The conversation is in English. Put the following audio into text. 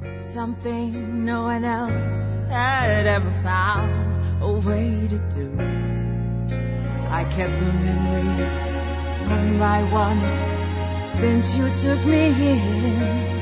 something no one else had ever found a way to do. I kept the memories one by one since you took me in.